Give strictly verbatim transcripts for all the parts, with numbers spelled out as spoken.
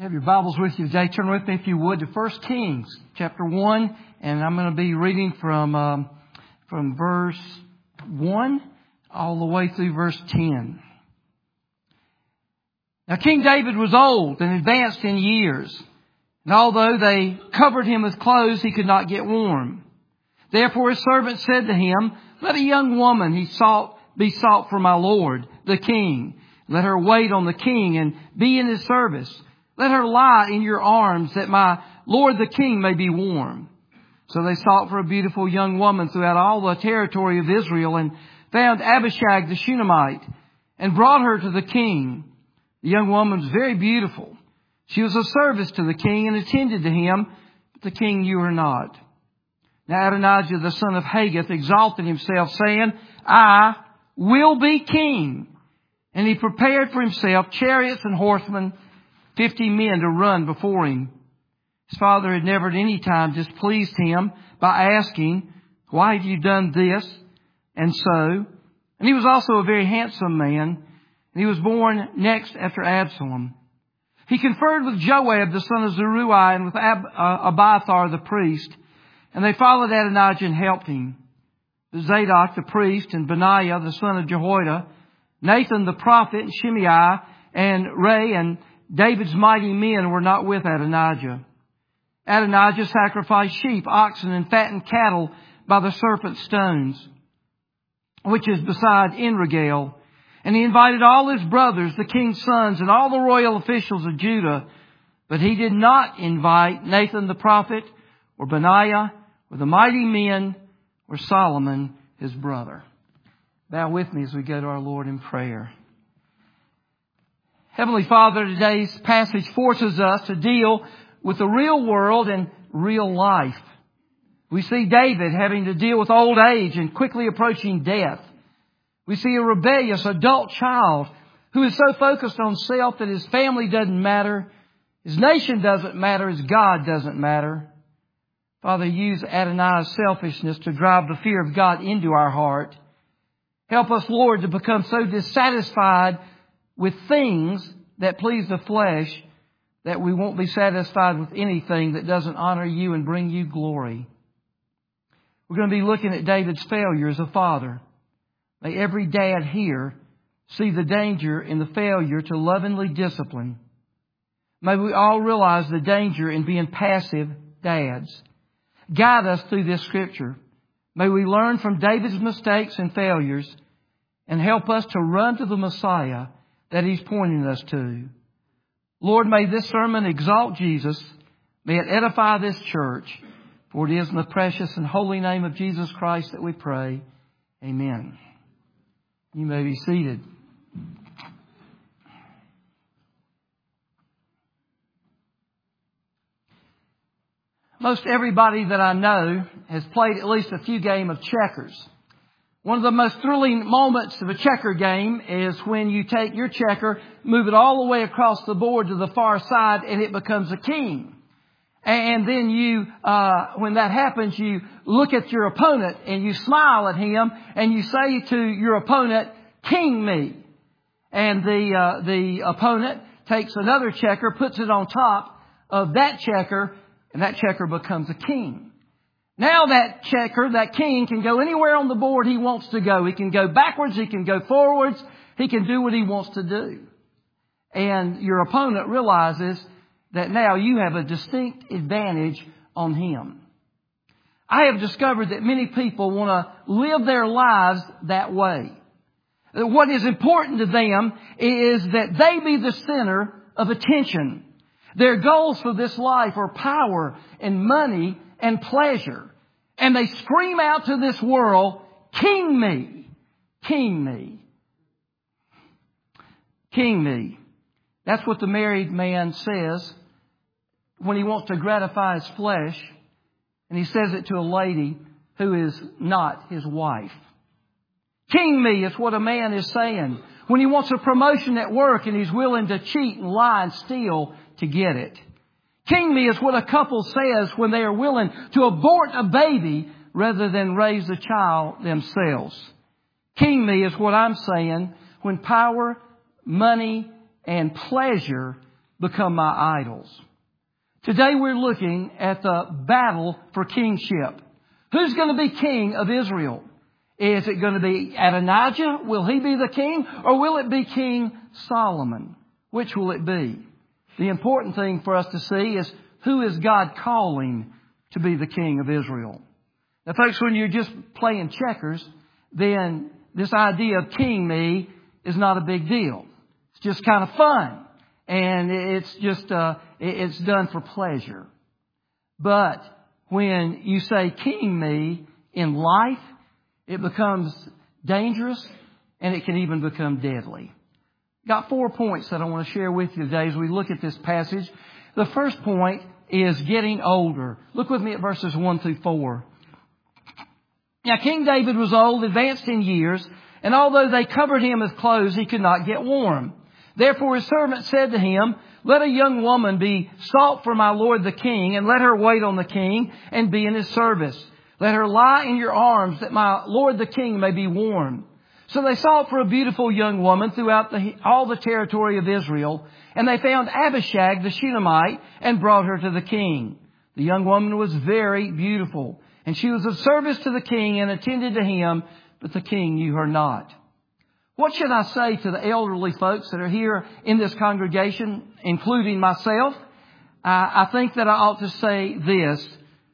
Have your Bibles with you today. Turn with me, if you would, to First Kings chapter one, and I'm going to be reading from um, from verse one all the way through verse ten. Now, King David was old and advanced in years, and although they covered him with clothes, he could not get warm. Therefore, his servant said to him, "Let a young woman he sought be sought for my lord, the king. Let her wait on the king and be in his service. Let her lie in your arms, that my lord the king may be warm." So they sought for a beautiful young woman throughout all the territory of Israel, and found Abishag the Shunammite, and brought her to the king. The young woman was very beautiful. She was of service to the king and attended to him, but the king knew her not. Now Adonijah the son of Haggith exalted himself, saying, "I will be king." And he prepared for himself chariots and horsemen, fifty men to run before him. His father had never at any time displeased him by asking, "Why have you done this and so?" And he was also a very handsome man, and he was born next after Absalom. He conferred with Joab the son of Zeruiah and with Ab, uh, Abiathar the priest, and they followed Adonijah and helped him. But Zadok the priest and Benaiah the son of Jehoiada, Nathan the prophet and Shimei and Ray and David's mighty men were not with Adonijah. Adonijah sacrificed sheep, oxen, and fattened cattle by the serpent stones, which is beside Enrogel. And he invited all his brothers, the king's sons, and all the royal officials of Judah. But he did not invite Nathan the prophet, or Benaiah, or the mighty men, or Solomon his brother. Bow with me as we go to our Lord in prayer. Heavenly Father, today's passage forces us to deal with the real world and real life. We see David having to deal with old age and quickly approaching death. We see a rebellious adult child who is so focused on self that his family doesn't matter, his nation doesn't matter, his God doesn't matter. Father, use Adonai's selfishness to drive the fear of God into our heart. Help us, Lord, to become so dissatisfied with things that please the flesh that we won't be satisfied with anything that doesn't honor you and bring you glory. We're going to be looking at David's failure as a father. May every dad here see the danger in the failure to lovingly discipline. May we all realize the danger in being passive dads. Guide us through this scripture. May we learn from David's mistakes and failures and help us to run to the Messiah that He's pointing us to. Lord, may this sermon exalt Jesus. May it edify this church. For it is in the precious and holy name of Jesus Christ that we pray. Amen. You may be seated. Most everybody that I know has played at least a few games of checkers. One of the most thrilling moments of a checker game is when you take your checker, move it all the way across the board to the far side, and it becomes a king. And then you, uh, when that happens, you look at your opponent and you smile at him and you say to your opponent, "King me." And the, uh, the opponent takes another checker, puts it on top of that checker, and that checker becomes a king. Now that checker, that king, can go anywhere on the board he wants to go. He can go backwards. He can go forwards. He can do what he wants to do. And your opponent realizes that now you have a distinct advantage on him. I have discovered that many people want to live their lives that way. What is important to them is that they be the center of attention. Their goals for this life are power and money and pleasure. And they scream out to this world, "King me, king me, king me." That's what the married man says when he wants to gratify his flesh. And he says it to a lady who is not his wife. King me is what a man is saying when he wants a promotion at work and he's willing to cheat and lie and steal to get it. King me is what a couple says when they are willing to abort a baby rather than raise the child themselves. King me is what I'm saying when power, money, and pleasure become my idols. Today we're looking at the battle for kingship. Who's going to be king of Israel? Is it going to be Adonijah? Will he be the king? Or will it be King Solomon? Which will it be? The important thing for us to see is who is God calling to be the king of Israel? Now, folks, when you're just playing checkers, then this idea of king me is not a big deal. It's just kind of fun. And it's just, uh, it's done for pleasure. But when you say king me in life, it becomes dangerous and it can even become deadly. Got four points that I want to share with you today as we look at this passage. The first point is getting older. Look with me at verses one through four. Now, King David was old, advanced in years, and although they covered him with clothes, he could not get warm. Therefore his servant said to him, let a young woman be sought for my lord the king, and let her wait on the king and be in his service. Let her lie in your arms, that my lord the king may be warm. So they sought for a beautiful young woman throughout the, all the territory of Israel, and they found Abishag the Shunammite and brought her to the king. The young woman was very beautiful, and she was of service to the king and attended to him, but the king knew her not. What should I say to the elderly folks that are here in this congregation, including myself? Uh, I think that I ought to say this.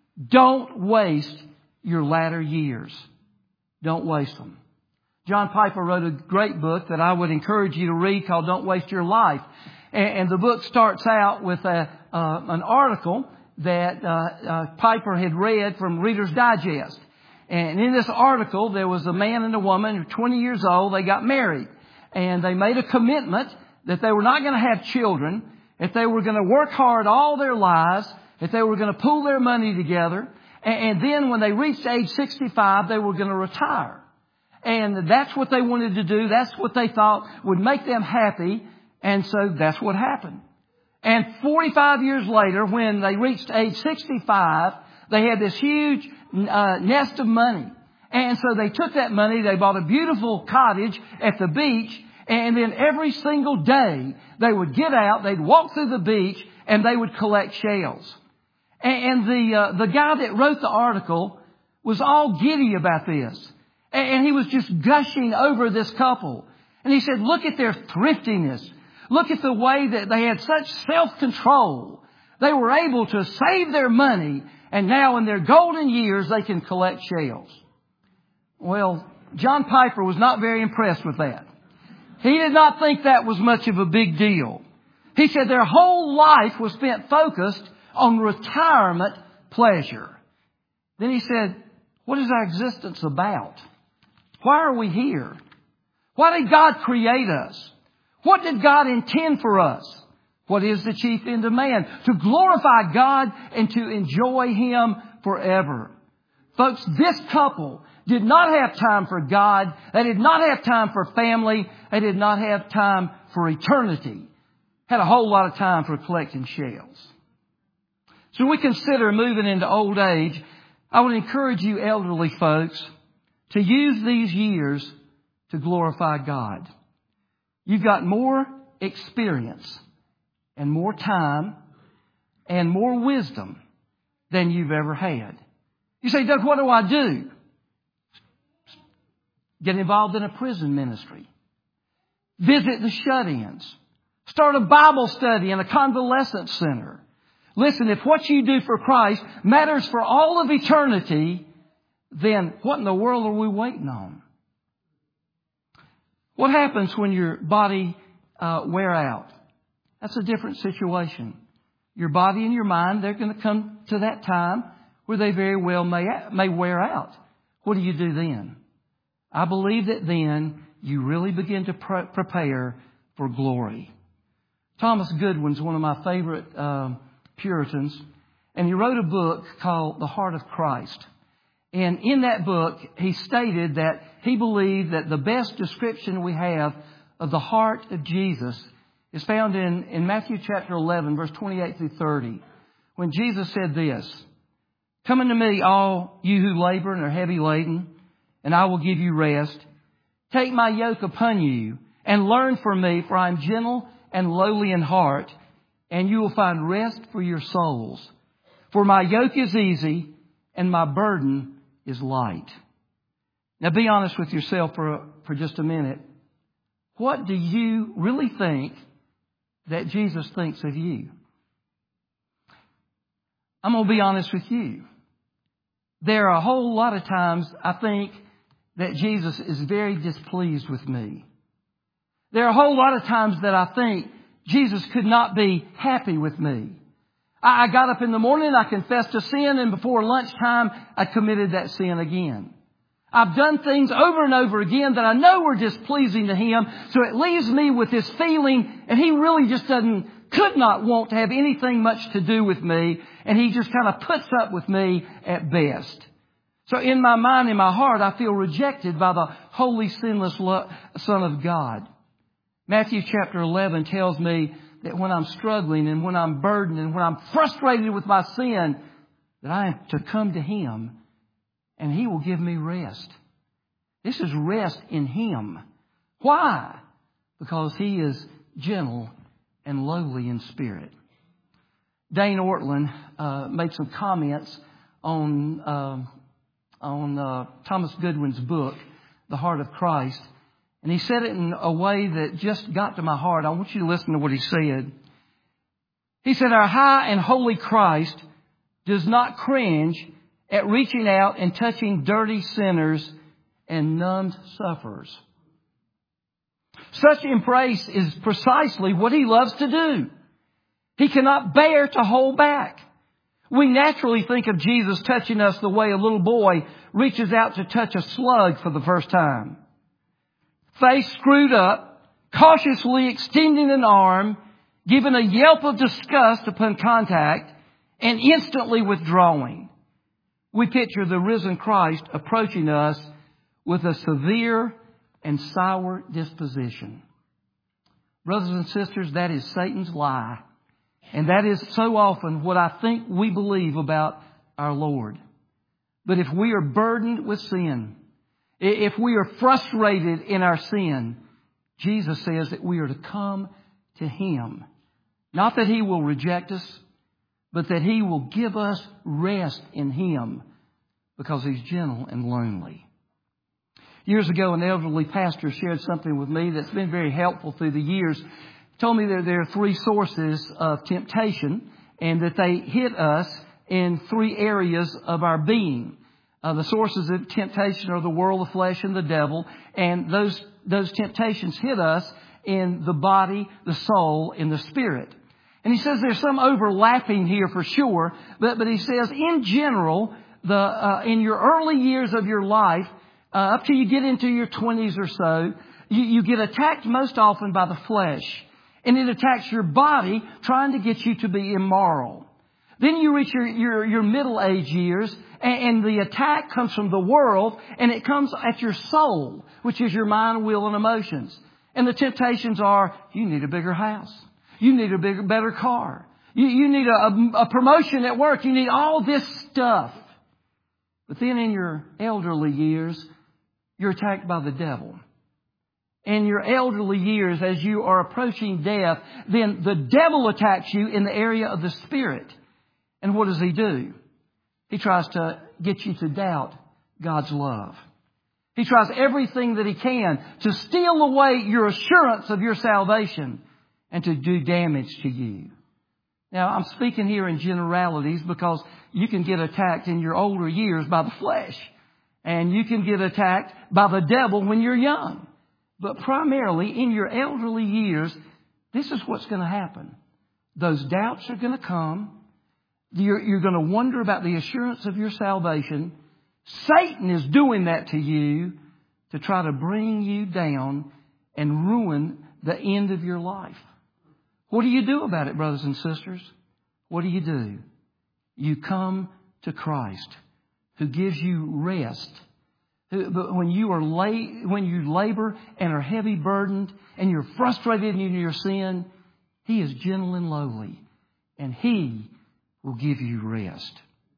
Don't waste your latter years. Don't waste them. John Piper wrote a great book that I would encourage you to read called Don't Waste Your Life. And, and the book starts out with a, uh, an article that uh, uh, Piper had read from Reader's Digest. And in this article, there was a man and a woman who were twenty years old. They got married. And they made a commitment that they were not going to have children, that they were going to work hard all their lives, that they were going to pool their money together. And, and then when they reached age sixty-five, they were going to retire. And that's what they wanted to do. That's what they thought would make them happy. And so that's what happened. And forty-five years later, when they reached age sixty-five, they had this huge uh, nest of money. And so they took that money, they bought a beautiful cottage at the beach, and then every single day they would get out, they'd walk through the beach, and they would collect shells. And the uh, the guy that wrote the article was all giddy about this. And he was just gushing over this couple. And he said, look at their thriftiness. Look at the way that they had such self-control. They were able to save their money, and now in their golden years they can collect shells. Well, John Piper was not very impressed with that. He did not think that was much of a big deal. He said their whole life was spent focused on retirement pleasure. Then he said, what is our existence about? Why are we here? Why did God create us? What did God intend for us? What is the chief end of man? To glorify God and to enjoy Him forever. Folks, this couple did not have time for God. They did not have time for family. They did not have time for eternity. Had a whole lot of time for collecting shells. So we consider moving into old age. I would encourage you elderly folks to use these years to glorify God. You've got more experience and more time and more wisdom than you've ever had. You say, Doug, what do I do? Get involved in a prison ministry. Visit the shut-ins. Start a Bible study in a convalescent center. Listen, if what you do for Christ matters for all of eternity, then what in the world are we waiting on? What happens when your body uh, wear out? That's a different situation. Your body and your mind, they're going to come to that time where they very well may, may wear out. What do you do then? I believe that then you really begin to pre- prepare for glory. Thomas Goodwin's one of my favorite uh, Puritans, and he wrote a book called The Heart of Christ. And in that book, he stated that he believed that the best description we have of the heart of Jesus is found in, in Matthew chapter eleven, verse twenty-eight through thirty, when Jesus said this, come unto me, all you who labor and are heavy laden, and I will give you rest. Take my yoke upon you and learn from me, for I am gentle and lowly in heart, and you will find rest for your souls. For my yoke is easy and my burden is light. Now be honest with yourself for, for just a minute. What do you really think that Jesus thinks of you? I'm going to be honest with you. There are a whole lot of times I think that Jesus is very displeased with me. There are a whole lot of times that I think Jesus could not be happy with me. I got up in the morning, I confessed a sin, and before lunchtime, I committed that sin again. I've done things over and over again that I know were displeasing to Him, so it leaves me with this feeling, and He really just doesn't, could not want to have anything much to do with me, and He just kind of puts up with me at best. So in my mind, in my heart, I feel rejected by the holy, sinless Son of God. Matthew chapter eleven tells me that when I'm struggling and when I'm burdened and when I'm frustrated with my sin, that I am to come to Him and He will give me rest. This is rest in Him. Why? Because He is gentle and lowly in spirit. Dane Ortlund uh, made some comments on uh, on uh, Thomas Goodwin's book, The Heart of Christ. And he said it in a way that just got to my heart. I want you to listen to what he said. He said, our high and holy Christ does not cringe at reaching out and touching dirty sinners and numbed sufferers. Such embrace is precisely what He loves to do. He cannot bear to hold back. We naturally think of Jesus touching us the way a little boy reaches out to touch a slug for the first time. Face screwed up, cautiously extending an arm, giving a yelp of disgust upon contact, and instantly withdrawing. We picture the risen Christ approaching us with a severe and sour disposition. Brothers and sisters, that is Satan's lie. And that is so often what I think we believe about our Lord. But if we are burdened with sin, if we are frustrated in our sin, Jesus says that we are to come to Him. Not that He will reject us, but that He will give us rest in Him because He's gentle and lonely. Years ago, an elderly pastor shared something with me that's been very helpful through the years. He told me that there are three sources of temptation and that they hit us in three areas of our being. Uh, the sources of temptation are the world, the flesh, and the devil. And those, those temptations hit us in the body, the soul, and the spirit. And he says there's some overlapping here for sure. But, but he says in general, the, uh, in your early years of your life, uh, up till you get into your twenties or so, you, you get attacked most often by the flesh. And it attacks your body trying to get you to be immoral. Then you reach your, your, your middle age years and, and the attack comes from the world and it comes at your soul, which is your mind, will, and emotions. And the temptations are, you need a bigger house. You need a bigger, better car. You, you need a, a, a promotion at work. You need all this stuff. But then in your elderly years, you're attacked by the devil. In your elderly years, as you are approaching death, then the devil attacks you in the area of the spirit. And what does he do? He tries to get you to doubt God's love. He tries everything that he can to steal away your assurance of your salvation and to do damage to you. Now, I'm speaking here in generalities because you can get attacked in your older years by the flesh. And you can get attacked by the devil when you're young. But primarily in your elderly years, this is what's going to happen. Those doubts are going to come. You're, you're going to wonder about the assurance of your salvation. Satan is doing that to you to try to bring you down and ruin the end of your life. What do you do about it, brothers and sisters? What do you do? You come to Christ, who gives you rest. But when you are la- when you labor and are heavy burdened and you're frustrated in your sin, He is gentle and lowly, and He will give you rest.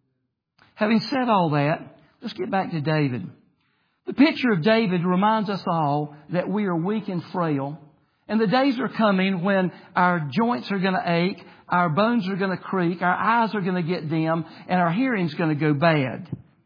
Having said all that, let's get back to David. The picture of David reminds us all that we are weak and frail, And the days are coming when our joints are going to ache, our bones are going to creak, our eyes are going to get dim, and our hearing's going to go bad.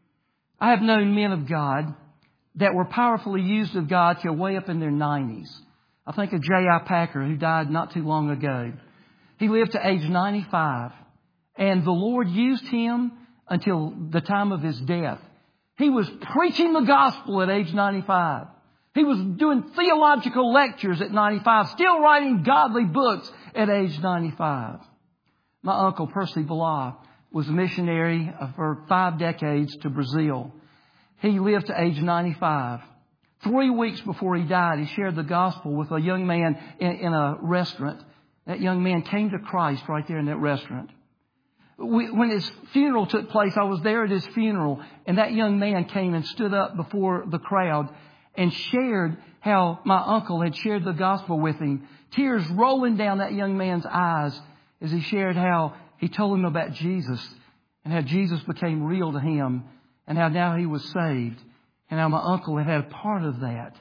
I have known men of God that were powerfully used of God till way up in their nineties. I think of J I Packer, who died not too long ago. He lived to age ninety-five, and the Lord used him until the time of his death. He was preaching the gospel at age ninety-five. He was doing theological lectures at ninety-five, still writing godly books at age ninety-five. My uncle, Percy Blah, was a missionary for five decades to Brazil. He lived to age ninety-five. Three weeks before he died, he shared the gospel with a young man in, in a restaurant. That young man came to Christ right there in that restaurant. We, when his funeral took place, I was there at his funeral, and that young man came and stood up before the crowd and shared how my uncle had shared the gospel with him. Tears rolling down that young man's eyes as he shared how he told him about Jesus and how Jesus became real to him and how now he was saved and how my uncle had had a part of that.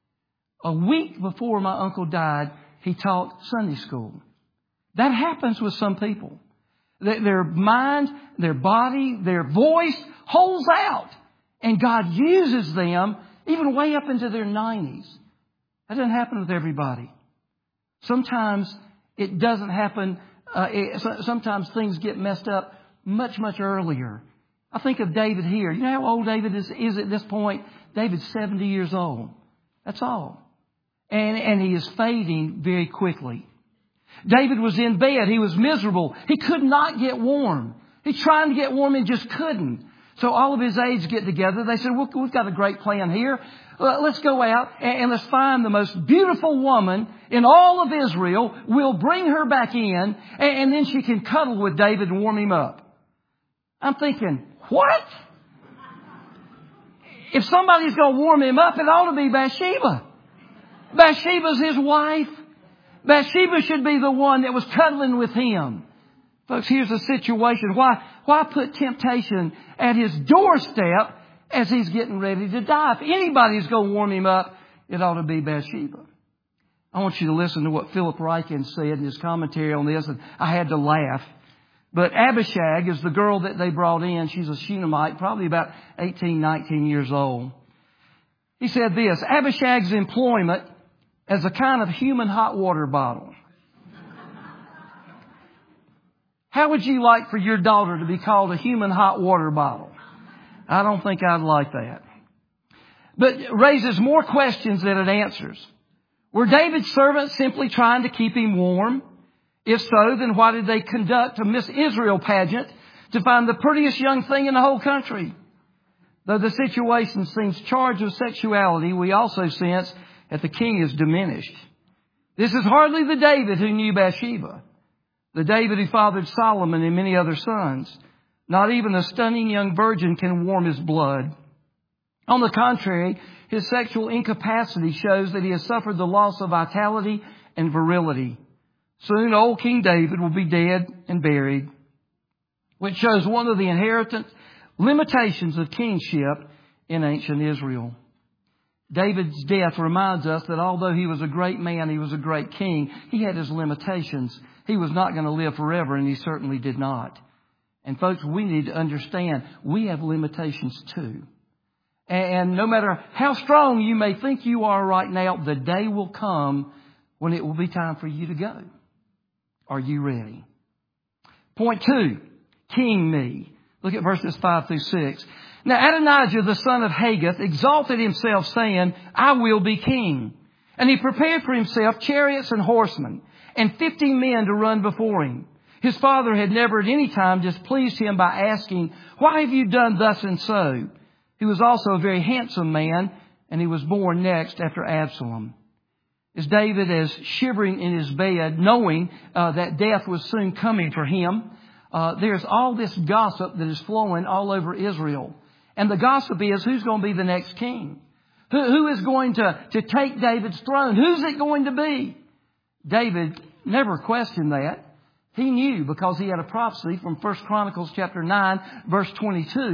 A week before my uncle died, he taught Sunday school. That happens with some people. Their mind, their body, their voice holds out. And God uses them even way up into their nineties. That doesn't happen with everybody. Sometimes it doesn't happen. Uh, it, sometimes things get messed up much, much earlier. I think of David here. You know how old David is, is at this point? David's seventy years old. That's all. And, and he is fading very quickly. David was in bed. He was miserable. He could not get warm. He's trying to get warm and just couldn't. So all of his aides get together. They said, well, we've got a great plan here. Let's go out and let's find the most beautiful woman in all of Israel. We'll bring her back in, and then she can cuddle with David and warm him up. I'm thinking, what? If somebody's going to warm him up, it ought to be Bathsheba. Bathsheba's his wife. Bathsheba should be the one that was cuddling with him. Folks, here's the situation. Why, why put temptation at his doorstep as he's getting ready to die? If anybody's going to warm him up, it ought to be Bathsheba. I want you to listen to what Philip Ryken said in his commentary on this, and I had to laugh. But Abishag is the girl that they brought in. She's a Shunammite, probably about eighteen, nineteen years old. He said this, Abishag's employment as a kind of human hot water bottle. How would you like for your daughter to be called a human hot water bottle? I don't think I'd like that. But it raises more questions than it answers. Were David's servants simply trying to keep him warm? If so, then why did they conduct a Miss Israel pageant to find the prettiest young thing in the whole country? Though the situation seems charged with sexuality, we also sense that the king is diminished. This is hardly the David who knew Bathsheba. The David who fathered Solomon and many other sons. Not even a stunning young virgin can warm his blood. On the contrary, his sexual incapacity shows that he has suffered the loss of vitality and virility. Soon old King David will be dead and buried, which shows one of the inherent limitations of kingship in ancient Israel. David's death reminds us that although he was a great man, he was a great king, he had his limitations. He was not going to live forever, and he certainly did not. And folks, we need to understand we have limitations too. And no matter how strong you may think you are right now, the day will come when it will be time for you to go. Are you ready? Point two, king me. Look at verses five through six. Now Adonijah, the son of Haggith, exalted himself, saying, I will be king. And he prepared for himself chariots and horsemen, and fifty men to run before him. His father had never at any time displeased him by asking, why have you done thus and so? He was also a very handsome man, and he was born next after Absalom. As David is shivering in his bed, knowing uh, that death was soon coming for him, uh, there's all this gossip that is flowing all over Israel. And the gossip is, who's going to be the next king? Who, who is going to, to take David's throne? Who's it going to be? David never questioned that. He knew, because he had a prophecy from First Chronicles chapter nine, verse twenty-two,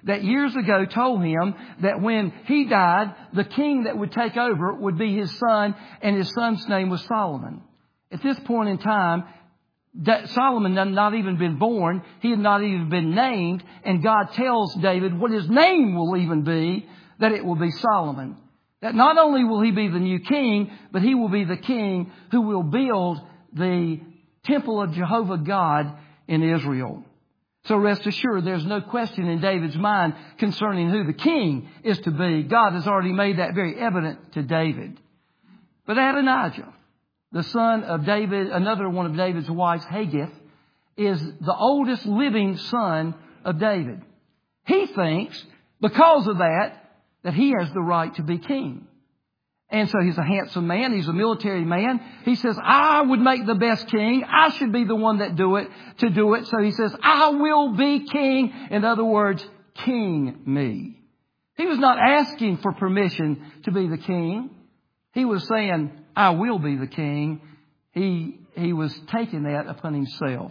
that years ago told him that when he died, the king that would take over would be his son, and his son's name was Solomon. At this point in time, that Solomon had not even been born. He had not even been named. And God tells David what his name will even be, that it will be Solomon. That not only will he be the new king, but he will be the king who will build the temple of Jehovah God in Israel. So rest assured, there's no question in David's mind concerning who the king is to be. God has already made that very evident to David. But Adonijah, the son of David, another one of David's wives, Haggith, is the oldest living son of David. He thinks, because of that, that he has the right to be king. And so he's a handsome man. He's a military man. He says, I would make the best king. I should be the one that do it, to do it. So he says, I will be king. In other words, king me. He was not asking for permission to be the king. He was saying, I will be the king. He, he was taking that upon himself.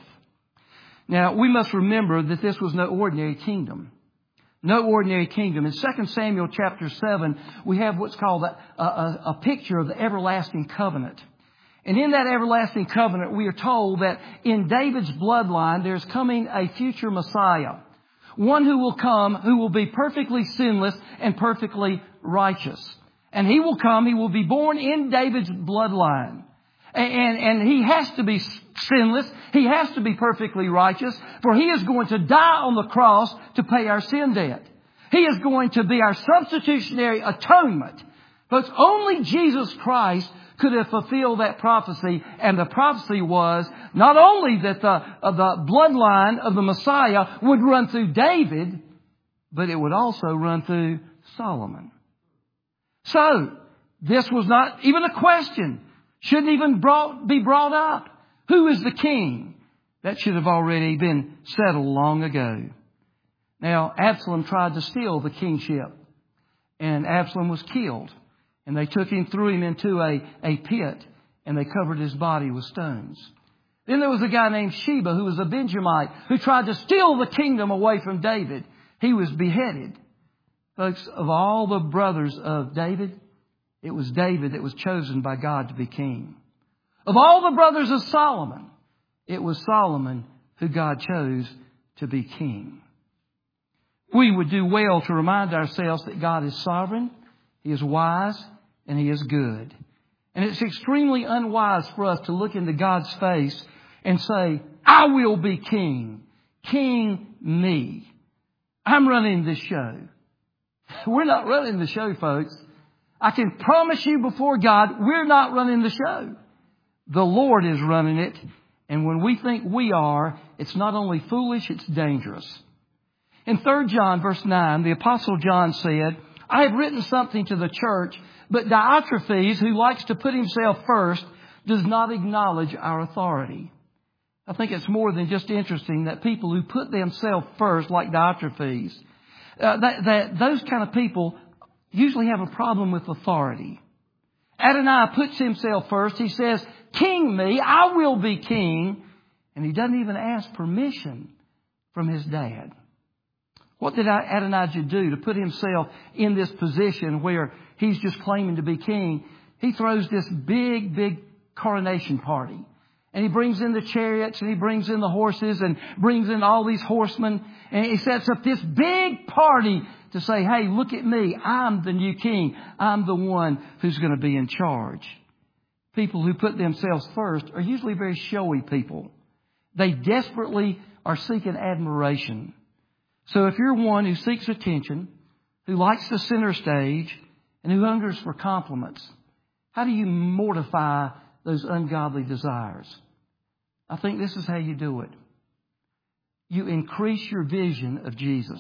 Now, we must remember that this was no ordinary kingdom. No ordinary kingdom. In Second Samuel chapter seven, we have what's called a, a, a picture of the everlasting covenant. And in that everlasting covenant, we are told that in David's bloodline, there's coming a future Messiah. One who will come, who will be perfectly sinless and perfectly righteous. And he will come, he will be born in David's bloodline. And, and he has to be sinless. He has to be perfectly righteous, for he is going to die on the cross to pay our sin debt. He is going to be our substitutionary atonement. But only Jesus Christ could have fulfilled that prophecy. And the prophecy was not only that the, uh, the bloodline of the Messiah would run through David, but it would also run through Solomon. So, this was not even a question. Shouldn't even brought, be brought up. Who is the king? That should have already been settled long ago. Now, Absalom tried to steal the kingship. And Absalom was killed. And they took him, threw him into a, a pit. And they covered his body with stones. Then there was a guy named Sheba, who was a Benjamite, who tried to steal the kingdom away from David. He was beheaded. Folks, of all the brothers of David, it was David that was chosen by God to be king. Of all the brothers of Solomon, it was Solomon who God chose to be king. We would do well to remind ourselves that God is sovereign, He is wise, and He is good. And it's extremely unwise for us to look into God's face and say, I will be king. King me. I'm running this show. We're not running the show, folks. I can promise you before God, we're not running the show. The Lord is running it. And when we think we are, it's not only foolish, it's dangerous. In Third John verse nine, the Apostle John said, I have written something to the church, but Diotrephes, who likes to put himself first, does not acknowledge our authority. I think it's more than just interesting that people who put themselves first, like Diotrephes, uh, that, that those kind of people usually have a problem with authority. Adonai puts himself first. He says, King me, I will be king. And he doesn't even ask permission from his dad. What did Adonijah do to put himself in this position where he's just claiming to be king? He throws this big, big coronation party. And he brings in the chariots and he brings in the horses and brings in all these horsemen. And he sets up this big party to say, hey, look at me. I'm the new king. I'm the one who's going to be in charge. People who put themselves first are usually very showy people. They desperately are seeking admiration. So if you're one who seeks attention, who likes the center stage, and who hungers for compliments, how do you mortify those ungodly desires? I think this is how you do it. You increase your vision of Jesus.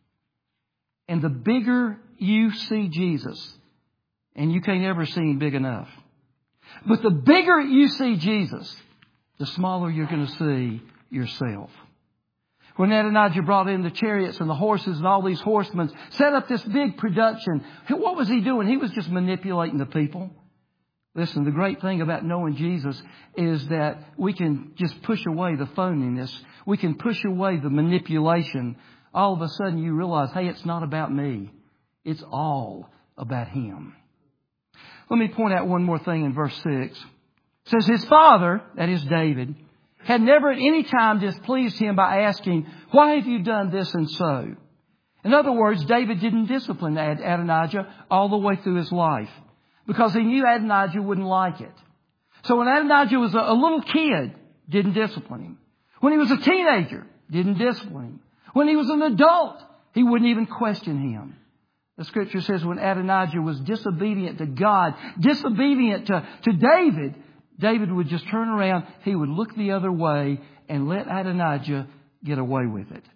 And the bigger you see Jesus, and you can't ever see Him big enough, but the bigger you see Jesus, the smaller you're going to see yourself. When Adonijah brought in the chariots and the horses and all these horsemen, set up this big production, what was he doing? He was just manipulating the people. Listen, the great thing about knowing Jesus is that we can just push away the phoniness. We can push away the manipulation all of a sudden you realize, hey, it's not about me. It's all about him. Let me point out one more thing in verse six. It says, his father, that is David, had never at any time displeased him by asking, why have you done this and so? In other words, David didn't discipline Ad- Adonijah all the way through his life because he knew Adonijah wouldn't like it. So when Adonijah was a, a little kid, didn't discipline him. When he was a teenager, didn't discipline him. When he was an adult, he wouldn't even question him. The scripture says when Adonijah was disobedient to God, disobedient to, to David, David would just turn around, he would look the other way and let Adonijah get away with it.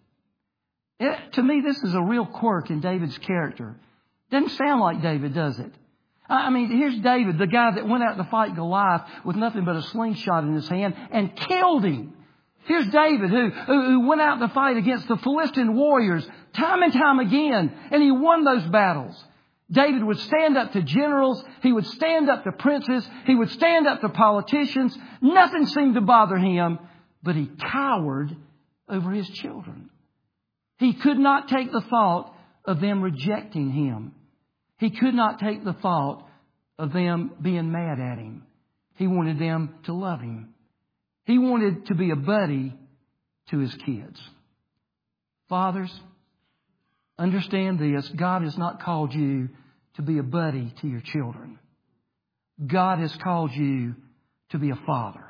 It to me, this is a real quirk in David's character. Doesn't sound like David, does it? I mean, here's David, the guy that went out to fight Goliath with nothing but a slingshot in his hand and killed him. Here's David who, who, who went out to fight against the Philistine warriors time and time again, and he won those battles. David would stand up to generals. He would stand up to princes. He would stand up to politicians. Nothing seemed to bother him, but he cowered over his children. He could not take the thought of them rejecting him. He could not take the thought of them being mad at him. He wanted them to love him. He wanted to be a buddy to his kids. Fathers, understand this. God has not called you to be a buddy to your children. God has called you to be a father.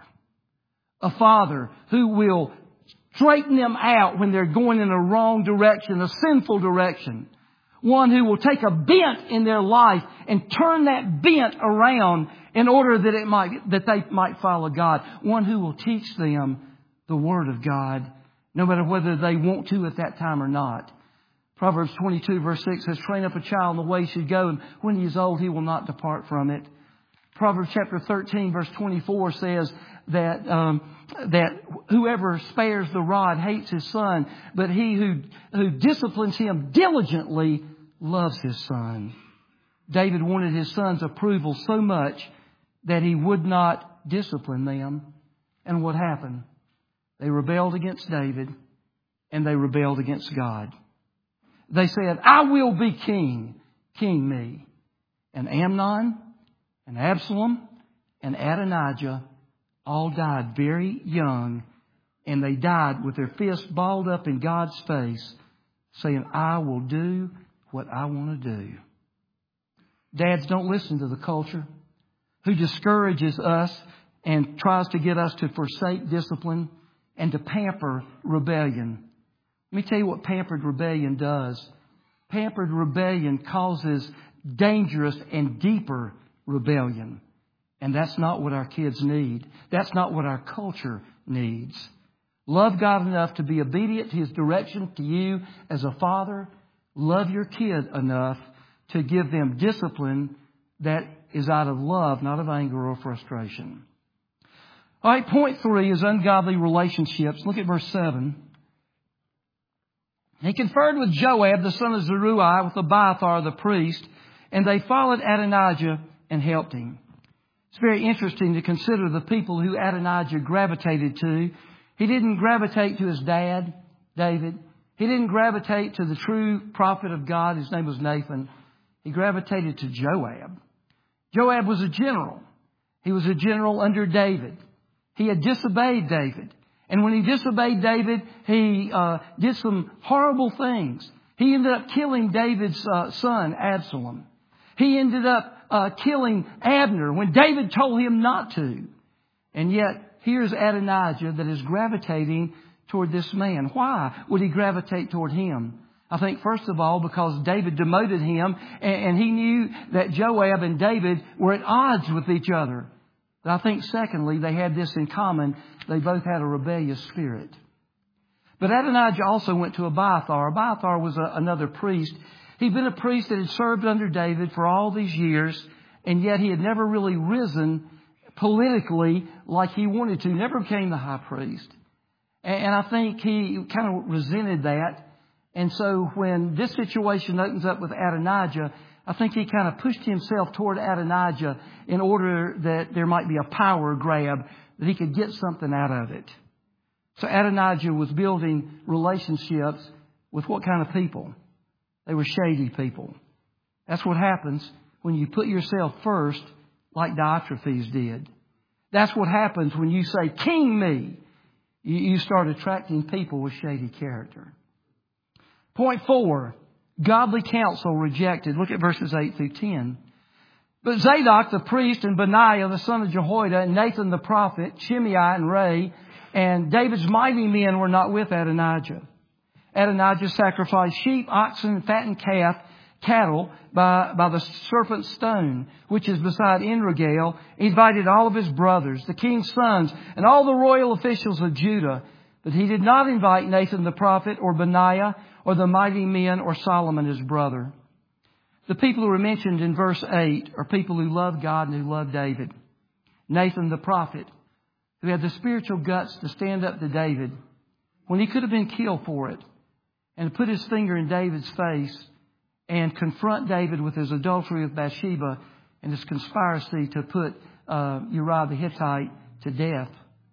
A father who will straighten them out when they're going in a wrong direction, a sinful direction. One who will take a bent in their life and turn that bent around in order that it might, that they might follow God. One who will teach them the Word of God, no matter whether they want to at that time or not. Proverbs twenty-two verse six says, train up a child in the way he should go, and when he is old, he will not depart from it. Proverbs chapter thirteen verse twenty-four says that, um, that whoever spares the rod hates his son, but he who, who disciplines him diligently loves his son. David wanted his son's approval so much that he would not discipline them. And what happened? They rebelled against David, and they rebelled against God. They said, I will be king, king me. And Amnon and Absalom and Adonijah all died very young, and they died with their fists balled up in God's face, saying, I will do what I want to do. Dads, don't listen to the culture who discourages us and tries to get us to forsake discipline and to pamper rebellion. Let me tell you what pampered rebellion does. Pampered rebellion causes dangerous and deeper rebellion. And that's not what our kids need. That's not what our culture needs. Love God enough to be obedient to His direction to you as a father. Love your kid enough to give them discipline that is out of love, not of anger or frustration. All right, point three is ungodly relationships. Look at verse seven. He conferred with Joab, the son of Zeruiah, with Abiathar the priest, and they followed Adonijah and helped him. It's very interesting to consider the people who Adonijah gravitated to. He didn't gravitate to his dad, David. He didn't gravitate to the true prophet of God. His name was Nathan. He gravitated to Joab. Joab was a general. He was a general under David. He had disobeyed David. And when he disobeyed David, he uh, did some horrible things. He ended up killing David's uh, son, Absalom. He ended up uh, killing Abner when David told him not to. And yet, here's Adonijah that is gravitating toward this man. Why would he gravitate toward him? I think, first of all, because David demoted him, and, and he knew that Joab and David were at odds with each other. But I think, secondly, they had this in common. They both had a rebellious spirit. But Adonijah also went to Abiathar. Abiathar was a, another priest. He'd been a priest that had served under David for all these years, and yet he had never really risen politically like he wanted to. Never became the high priest. And, and I think he kind of resented that. And so when this situation opens up with Adonijah, I think he kind of pushed himself toward Adonijah in order that there might be a power grab, that he could get something out of it. So Adonijah was building relationships with what kind of people? They were shady people. That's what happens when you put yourself first, like Diotrephes did. That's what happens when you say, King me. You, you start attracting people with shady character. Point four, godly counsel rejected. Look at verses eight through ten. But Zadok the priest and Benaiah the son of Jehoiada and Nathan the prophet, Shimei and Ray, and David's mighty men were not with Adonijah. Adonijah sacrificed sheep, oxen, fattened calf, cattle by, by the serpent's stone, which is beside Enrogel. He invited all of his brothers, the king's sons, and all the royal officials of Judah. But he did not invite Nathan the prophet or Benaiah or the mighty men or Solomon his brother. The people who are mentioned in verse eight are people who love God and who love David. Nathan the prophet, who had the spiritual guts to stand up to David when he could have been killed for it, and to put his finger in David's face and confront David with his adultery with Bathsheba and his conspiracy to put uh, Uriah the Hittite to death.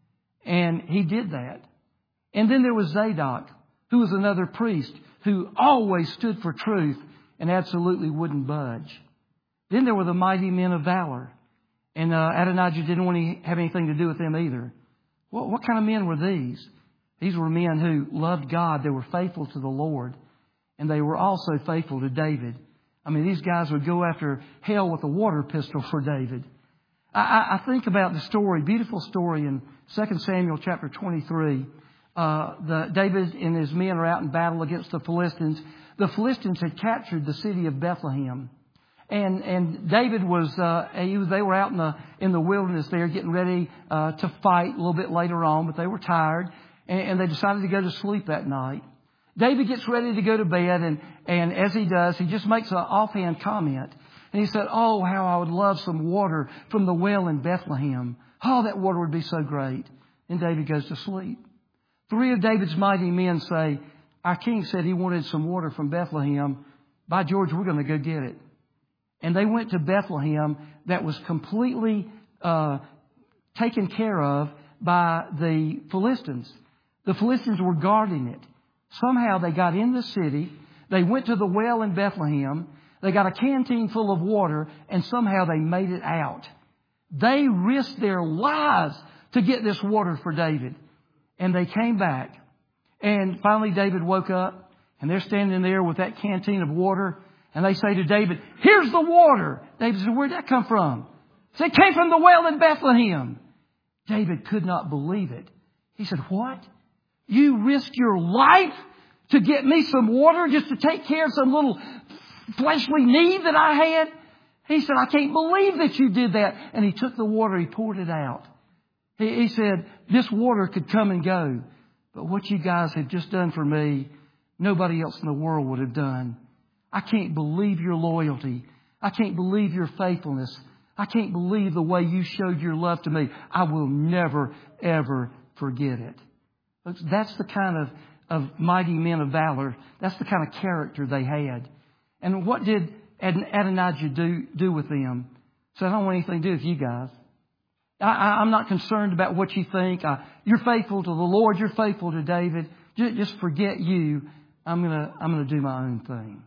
And he did that. And then there was Zadok, who was another priest who always stood for truth and absolutely wouldn't budge. Then there were the mighty men of valor. And uh, Adonijah didn't want to have anything to do with them either. What, what kind of men were these? These were men who loved God. They were faithful to the Lord. And they were also faithful to David. I mean, these guys would go after hell with a water pistol for David. I, I, I think about the story, beautiful story in Second Samuel chapter twenty-three. Uh, the, David and his men are out in battle against the Philistines. The Philistines had captured the city of Bethlehem. And, and David was, uh, he was, they were out in the, in the wilderness there getting ready, uh, to fight a little bit later on, but they were tired and, and they decided to go to sleep that night. David gets ready to go to bed and, and as he does, he just makes an offhand comment. And he said, oh, how I would love some water from the well in Bethlehem. Oh, that water would be so great. And David goes to sleep. Three of David's mighty men say, our king said he wanted some water from Bethlehem. By George, we're going to go get it. And they went to Bethlehem that was completely uh, taken care of by the Philistines. The Philistines were guarding it. Somehow they got in the city. They went to the well in Bethlehem. They got a canteen full of water, and somehow they made it out. They risked their lives to get this water for David. And they came back. And finally David woke up, and they're standing there with that canteen of water. And they say to David, here's the water. David said, where'd that come from? He said, it came from the well in Bethlehem. David could not believe it. He said, what? You risked your life to get me some water just to take care of some little fleshly need that I had? He said, I can't believe that you did that. And he took the water, he poured it out. He, he said, this water could come and go. But what you guys have just done for me, nobody else in the world would have done. I can't believe your loyalty. I can't believe your faithfulness. I can't believe the way you showed your love to me. I will never, ever forget it. That's the kind of, of mighty men of valor. That's the kind of character they had. And what did Adonijah do, do with them? He said, I don't want anything to do with you guys. I, I, I'm not concerned about what you think. I, you're faithful to the Lord. You're faithful to David. Just, just forget you. I'm gonna, I'm gonna do my own thing.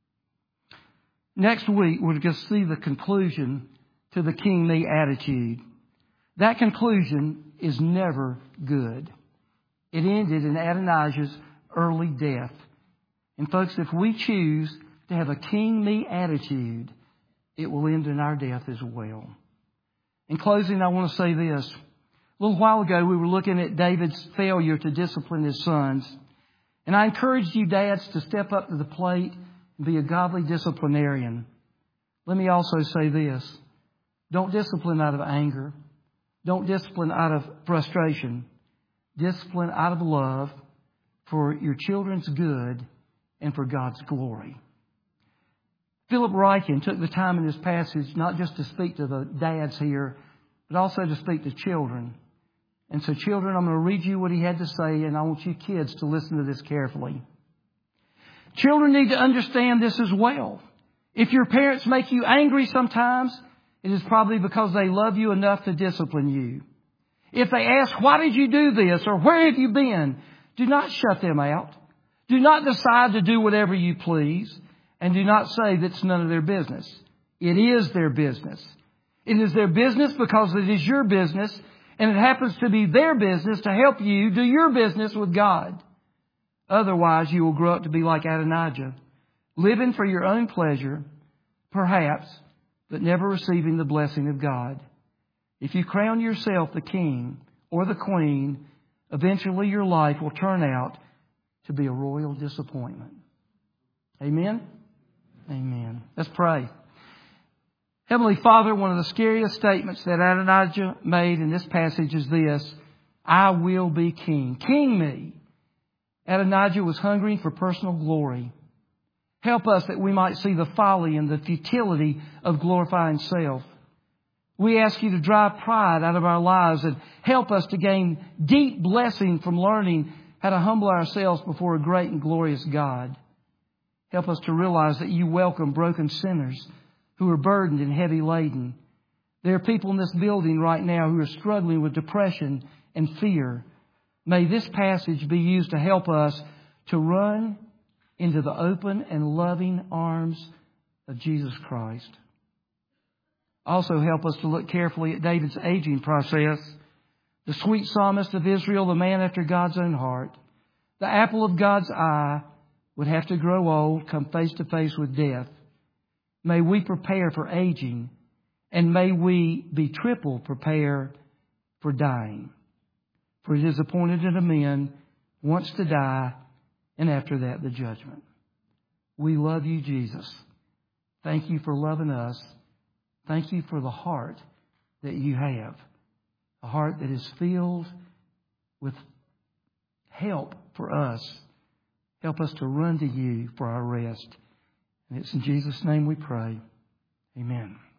Next week, we're going to see the conclusion to the king me attitude. That conclusion is never good. It ended in Adonijah's early death. And folks, if we choose to have a king me attitude, it will end in our death as well. In closing, I want to say this. A little while ago, we were looking at David's failure to discipline his sons. And I encouraged you dads to step up to the plate and be a godly disciplinarian. Let me also say this. Don't discipline out of anger. Don't discipline out of frustration. Discipline out of love for your children's good and for God's glory. Philip Ryken took the time in this passage not just to speak to the dads here, but also to speak to children. And so, children, I'm going to read you what he had to say, and I want you kids to listen to this carefully. Children need to understand this as well. If your parents make you angry sometimes, it is probably because they love you enough to discipline you. If they ask, why did you do this? Or where have you been? Do not shut them out. Do not decide to do whatever you please, and do not say that's none of their business. It is their business. It is their business because it is your business, and it happens to be their business to help you do your business with God. Otherwise, you will grow up to be like Adonijah, living for your own pleasure, perhaps, but never receiving the blessing of God. If you crown yourself the king or the queen, eventually your life will turn out to be a royal disappointment. Amen? Amen. Let's pray. Heavenly Father, one of the scariest statements that Adonijah made in this passage is this: I will be king. King me. Adonijah was hungering for personal glory. Help us that we might see the folly and the futility of glorifying self. We ask you to drive pride out of our lives and help us to gain deep blessing from learning how to humble ourselves before a great and glorious God. Help us to realize that you welcome broken sinners who are burdened and heavy laden. There are people in this building right now who are struggling with depression and fear. May this passage be used to help us to run into the open and loving arms of Jesus Christ. Also help us to look carefully at David's aging process. The sweet psalmist of Israel, the man after God's own heart, the apple of God's eye, would have to grow old, come face to face with death. May we prepare for aging, and may we be triple prepared for dying. For it is appointed unto men once to die, and after that the judgment. We love you, Jesus. Thank you for loving us. Thank you for the heart that you have. A heart that is filled with help for us. Help us to run to you for our rest. And it's in Jesus' name we pray. Amen.